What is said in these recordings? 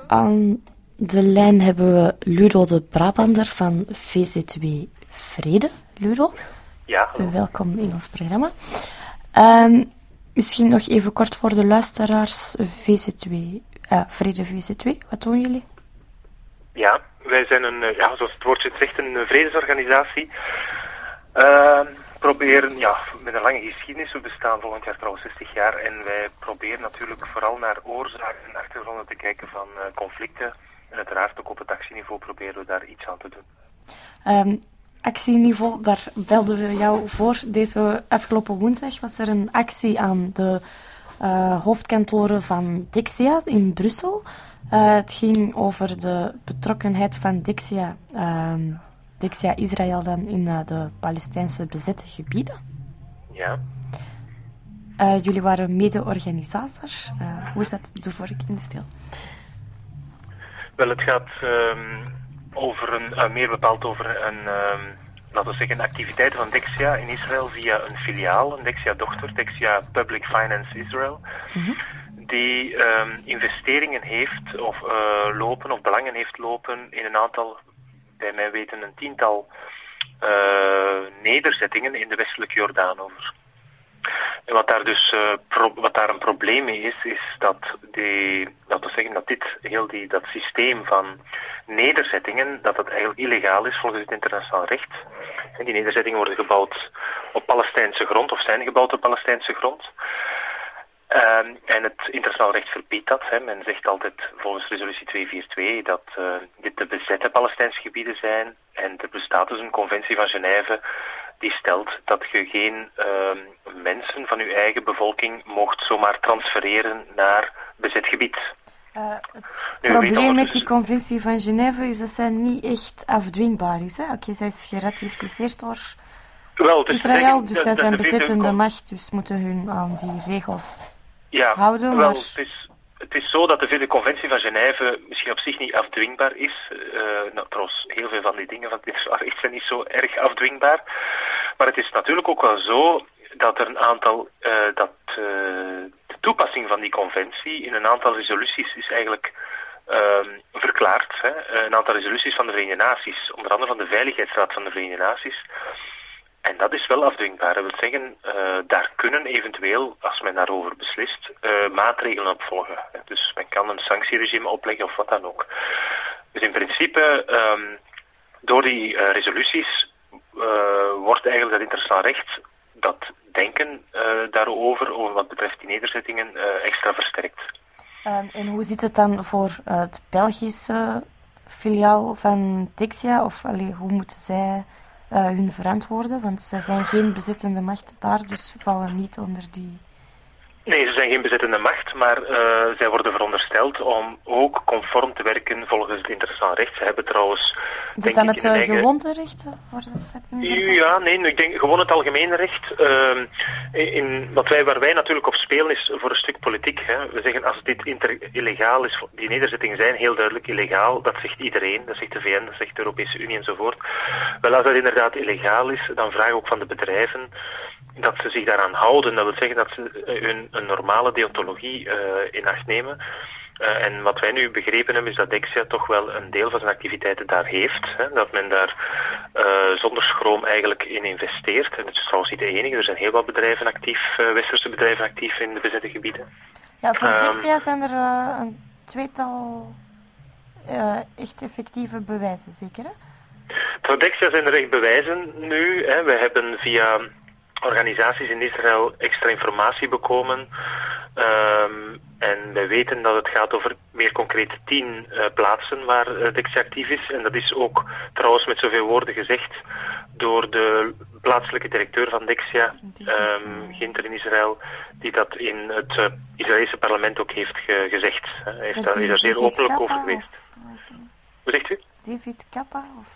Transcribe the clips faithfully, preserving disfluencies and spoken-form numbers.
aan de lijn hebben we Ludo de Brabander van V Z W Vrede. Ludo, ja, hallo. Welkom in ons programma. Um, misschien nog even kort voor de luisteraars. V Z W, uh, Vrede V Z W, wat doen jullie? Ja, wij zijn een, ja, zoals het woordje het zegt, een vredesorganisatie. Uh, proberen, ja, met een lange geschiedenis, we bestaan volgend jaar trouwens zestig jaar, en wij proberen natuurlijk vooral naar oorzaken en achtergronden te kijken van uh, conflicten. En uiteraard ook op het actieniveau proberen we daar iets aan te doen. Um, actieniveau, daar belden we jou voor. Deze afgelopen woensdag was er een actie aan de uh, hoofdkantoren van Dexia in Brussel. Uh, het ging over de betrokkenheid van Dexia, uh, Dexia Israël dan in uh, de Palestijnse bezette gebieden. Ja. Uh, jullie waren mede-organisator. Uh, hoe is dat de vork in de stijl? Wel, het gaat um, over een, uh, meer bepaald over een, um, laten we zeggen, activiteiten van Dexia in Israël via een filiaal, een Dexia-dochter, Dexia Public Finance Israel, mm-hmm. die um, investeringen heeft of uh, lopen of belangen heeft lopen in een aantal, bij mijn weten een tiental uh, nederzettingen in de westelijke Jordaan over. En wat daar dus uh, pro- wat daar een probleem mee is, is dat die, laten we zeggen dat dit heel die dat systeem van nederzettingen, dat dat eigenlijk illegaal is volgens het internationaal recht. En die nederzettingen worden gebouwd op Palestijnse grond of zijn gebouwd op Palestijnse grond. Um, en het internationaal recht verbiedt dat. Hè. Men zegt altijd volgens resolutie tweehonderdvierentwintig dat uh, dit de bezette Palestijnse gebieden zijn. En er bestaat dus een conventie van Genève die stelt dat je geen uh, mensen van je eigen bevolking mocht zomaar transfereren naar bezet gebied. Uh, het nu, probleem met die conventie van Genève is dat zij niet echt afdwingbaar is. Oké, okay, zij is geratificeerd door Wel, dus Israël, dus zij zijn bezittende macht, dus moeten hun aan die regels ja, houden. Wel, maar... het, is, het is zo dat de vierde conventie van Genève misschien op zich niet afdwingbaar is. Uh, nou, trouwens, heel veel van die dingen van dit recht zijn niet zo erg afdwingbaar. Maar het is natuurlijk ook wel zo dat er een aantal, uh, dat uh, de toepassing van die conventie in een aantal resoluties is eigenlijk uh, verklaard. Hè? Een aantal resoluties van de Verenigde Naties, onder andere van de Veiligheidsraad van de Verenigde Naties. En dat is wel afdwingbaar. Dat wil zeggen, uh, daar kunnen eventueel, als men daarover beslist, uh, maatregelen op volgen. Dus men kan een sanctieregime opleggen of wat dan ook. Dus in principe, um, door die uh, resoluties uh, wordt eigenlijk dat internationaal recht, dat denken uh, daarover, over wat betreft die nederzettingen, uh, extra versterkt. Um, en hoe zit het dan voor uh, het Belgische filiaal van Dexia? Of allee, hoe moeten zij uh, hun verantwoorden? Want zij zijn geen bezittende macht daar, dus vallen niet onder die... Nee, ze zijn geen bezittende macht, maar uh, zij worden verondersteld om ook conform te werken volgens het internationaal recht. Ze hebben trouwens... Is het dan het uh, eigen... gewone recht? Wordt het het ja, nee, ik denk gewoon het algemene recht. Uh, in, wat wij, waar wij natuurlijk op spelen is voor een stuk politiek. Hè. We zeggen als dit inter- illegaal is, die nederzettingen zijn heel duidelijk illegaal, dat zegt iedereen, dat zegt de V N, dat zegt de Europese Unie enzovoort. Wel, als dat inderdaad illegaal is, dan vragen we ook van de bedrijven dat ze zich daaraan houden. Dat wil zeggen dat ze hun een normale deontologie uh, in acht nemen. Uh, en wat wij nu begrepen hebben is dat Dexia toch wel een deel van zijn activiteiten daar heeft. Hè, dat men daar uh, zonder schroom eigenlijk in investeert. En het is trouwens niet de enige. Er zijn heel wat bedrijven actief, uh, westerse bedrijven actief in de bezette gebieden. Ja, voor um, Dexia zijn er uh, een tweetal uh, echt effectieve bewijzen, zeker hè? Voor Dexia zijn er echt bewijzen nu. Hè. We hebben via organisaties in Israël extra informatie bekomen. Um, en wij weten dat het gaat over meer concreet tien uh, plaatsen waar uh, Dexia actief is. En dat is ook trouwens met zoveel woorden gezegd door de plaatselijke directeur van Dexia, um, Ginter in Israël, die dat in het uh, Israëlse parlement ook heeft ge- gezegd. Hij heeft daar, is daar zeer openlijk over geweest. Wat zegt u? David Kappa? Of?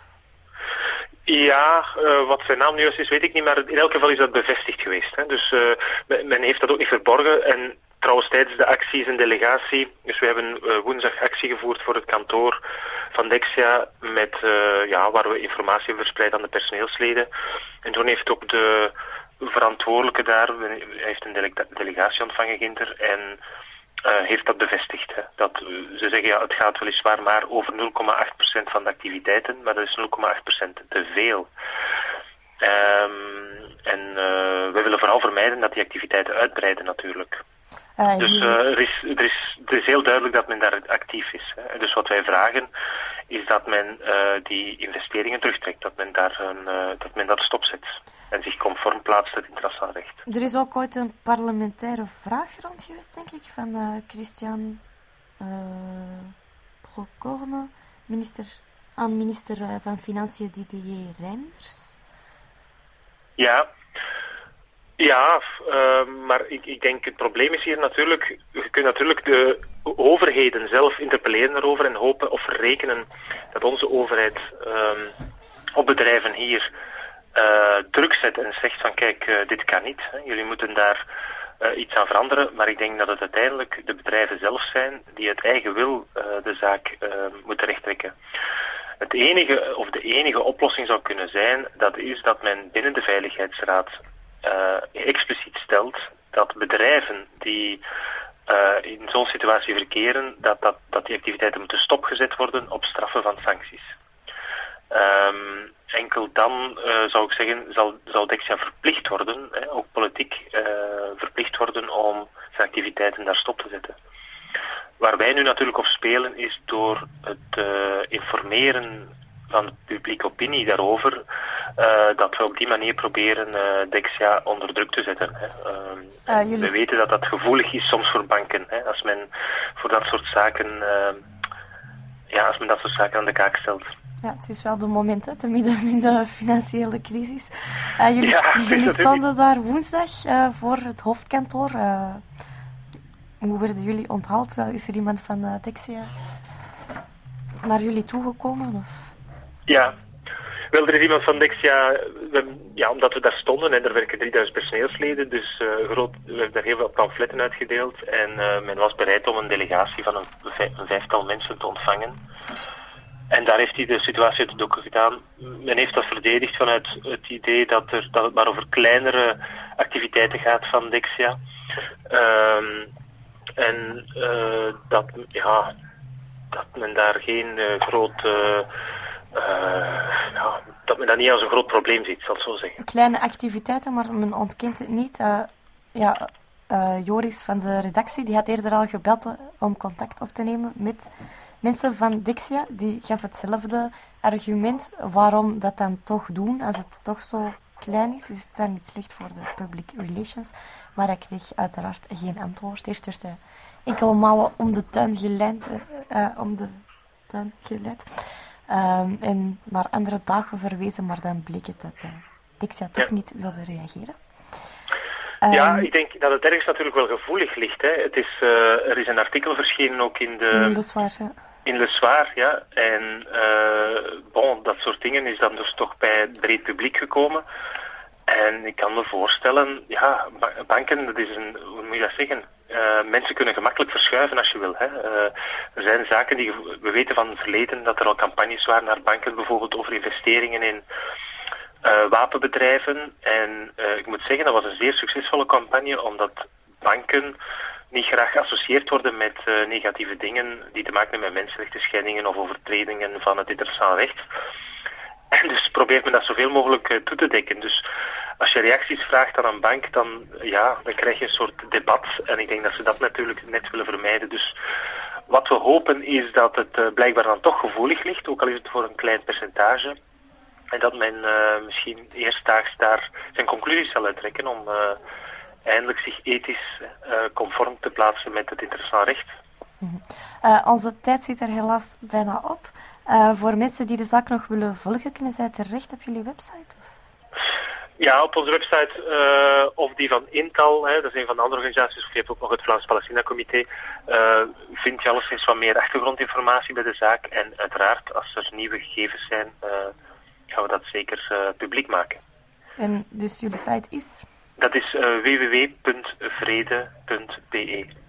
Ja, uh, wat zijn naam nu is, weet ik niet, maar in elk geval is dat bevestigd geweest. Hè. Dus uh, men, men heeft dat ook niet verborgen. En trouwens tijdens de actie is een delegatie, dus we hebben uh, woensdag actie gevoerd voor het kantoor van Dexia, met, uh, ja, waar we informatie hebben verspreid aan de personeelsleden. En toen heeft ook de verantwoordelijke daar, hij heeft een delega- delegatie ontvangen, Ginter, en uh, heeft dat bevestigd. Hè. Dat, uh, ze zeggen ja, het gaat weliswaar maar over nul komma acht procent van de activiteiten, maar dat is nul komma acht procent te veel. Um, en uh, we willen vooral vermijden dat die activiteiten uitbreiden natuurlijk. Uh, dus uh, er, is, er, is, het is heel duidelijk dat men daar actief is. Hè. Dus wat wij vragen is dat men uh, die investeringen terugtrekt, dat men, daar een, uh, dat men dat stopzet en zich conform plaatst het internationaal recht. Er is ook ooit een parlementaire vraag rond geweest, denk ik, van uh, Christian uh, Procorne, minister, aan minister uh, van Financiën Didier Reynders. Ja, ja uh, maar ik, ik denk het probleem is hier natuurlijk, je kunt natuurlijk de overheden zelf interpelleren erover en hopen of rekenen dat onze overheid um, op bedrijven hier uh, druk zet en zegt van kijk, uh, dit kan niet, hè. Jullie moeten daar uh, iets aan veranderen, maar ik denk dat het uiteindelijk de bedrijven zelf zijn die uit eigen wil uh, de zaak uh, moeten rechttrekken. Het enige, of de enige oplossing zou kunnen zijn, dat is dat men binnen de Veiligheidsraad uh, expliciet stelt dat bedrijven die uh, in zo'n situatie verkeren, dat, dat, dat die activiteiten moeten stopgezet worden op straffen van sancties. Um, enkel dan, uh, zou ik zeggen, zal, zal Dexia verplicht worden, hè, ook politiek uh, verplicht worden om zijn activiteiten daar stop te zetten. Waar wij nu natuurlijk op spelen is door het uh, informeren van de publieke opinie daarover, uh, dat we op die manier proberen uh, Dexia onder druk te zetten. Hè. Uh, uh, jullie... We weten dat dat gevoelig is soms voor banken. Hè, als men voor dat soort zaken, uh, ja, als men dat soort zaken aan de kaak stelt. Ja, het is wel de moment, hè, te midden in de financiële crisis. Uh, jullie ja, jullie stonden daar woensdag uh, voor het hoofdkantoor. Uh, Hoe werden jullie onthaald? Is er iemand van uh, Dexia naar jullie toegekomen? Of? Ja, wel, er is iemand van Dexia, we, ja, omdat we daar stonden en er werken drieduizend personeelsleden, dus uh, groot, we hebben daar heel veel pamfletten uitgedeeld en uh, men was bereid om een delegatie van een, een vijftal mensen te ontvangen. En daar heeft hij de situatie uit de doeken gedaan. Men heeft dat verdedigd vanuit het idee dat, er, dat het maar over kleinere activiteiten gaat van Dexia. Um, En uh, dat, ja, dat men daar geen uh, groot, uh, uh, ja, dat men dat niet als een groot probleem ziet, zal ik zo zeggen. Kleine activiteiten, maar men ontkent het niet. Uh, ja, uh, Joris van de redactie, die had eerder al gebeld om contact op te nemen met mensen van Dexia. Die gaf hetzelfde argument waarom dat dan toch doen, als het toch zo klein is, is het dan niet slecht voor de public relations. Maar hij kreeg uiteraard geen antwoord. Eerst werd hij enkele malen om de tuin geleid. Uh, om de tuin geleid. Um, en naar andere dagen verwezen, maar dan bleek het dat uh, Dexia toch ja. niet wilde reageren. Um, ja, ik denk dat het ergens natuurlijk wel gevoelig ligt. Hè. Het is, uh, er is een artikel verschenen ook in de... In Le Soir, ja. In Le Soir, ja. En uh, bon, dat soort dingen is dan dus toch bij het breed publiek gekomen. En ik kan me voorstellen, ja, banken, dat is een, hoe moet je dat zeggen? Uh, mensen kunnen gemakkelijk verschuiven als je wil. Hè. Uh, er zijn zaken die, we weten van het verleden dat er al campagnes waren naar banken, bijvoorbeeld over investeringen in uh, wapenbedrijven. En uh, ik moet zeggen, dat was een zeer succesvolle campagne, omdat banken niet graag geassocieerd worden met uh, negatieve dingen die te maken hebben met mensenrechten schendingen of overtredingen van het internationaal recht. En dus probeert men dat zoveel mogelijk uh, toe te dekken. Dus als je reacties vraagt aan een bank, dan, ja, dan krijg je een soort debat. En ik denk dat ze dat natuurlijk net willen vermijden. Dus wat we hopen is dat het uh, blijkbaar dan toch gevoelig ligt, ook al is het voor een klein percentage. En dat men uh, misschien eerstdaags daar zijn conclusies zal uittrekken om uh, eindelijk zich ethisch uh, conform te plaatsen met het internationaal recht. Mm-hmm. Uh, onze tijd zit er helaas bijna op. Uh, voor mensen die de zaak nog willen volgen, kunnen zij terecht op jullie website? Of? Ja, op onze website, uh, of die van Intal, hè, dat is een van de andere organisaties, of je hebt ook nog het Vlaams-Palestina-comité, uh, vind je alleszins wat meer achtergrondinformatie bij de zaak. En uiteraard, als er nieuwe gegevens zijn, uh, gaan we dat zeker uh, publiek maken. En dus jullie site is? Dat is uh, w w w punt vrede punt b e.